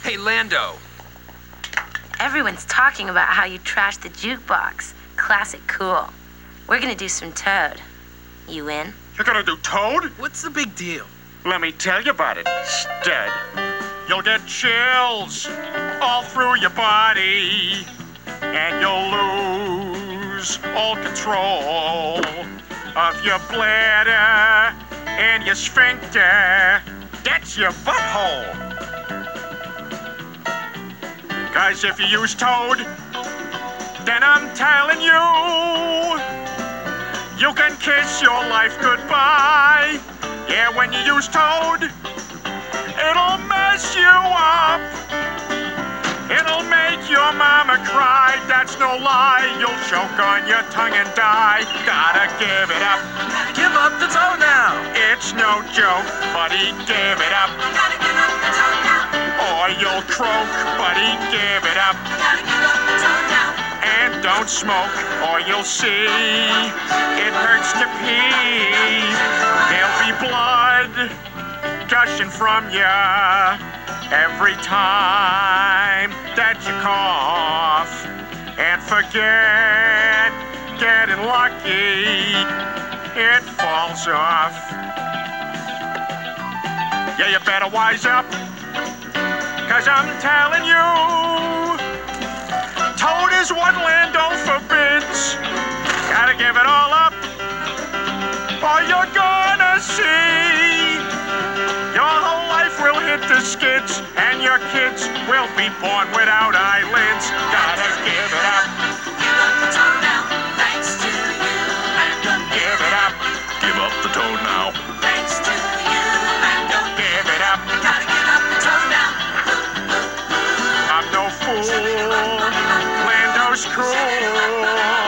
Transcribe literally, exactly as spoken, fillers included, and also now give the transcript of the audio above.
Hey, Lando. Everyone's talking about how you trashed the jukebox. Classic cool. We're gonna do some Toad. You in? You're gonna do Toad? What's the big deal? Let me tell you about it, stud. You'll get chills all through your body, and you'll lose all control of your bladder and your sphincter. That's your butthole. 'Cause if you use Toad, then I'm telling you, you can kiss your life goodbye. Yeah, when you use Toad, it'll mess you up. It'll make your mama cry. That's no lie. You'll choke on your tongue and die. Gotta give it up. Give up the Toad now. It's no joke, buddy. Give it up. Gotta give up the Toad now. Or you'll croak, buddy. Give it up. Gotta give up the Toad now. And don't smoke, or you'll see it hurts to pee. There'll be blood gushing from ya every time that you cough. And forget getting lucky, it falls off. Yeah, you better wise up, 'cause I'm telling you, Toad is what Lando forbids. Gotta give it all up, or you're gonna see your whole life will hit the skids, and your kids will be born without eyelids. Gotta give it up. Give up the Toad now. Thanks to you, Lando. Give it up. Give up the Toad now. Thanks to you, Lando. Give it up. Gotta give up the Toad now. I'm no fool. Lando's cool.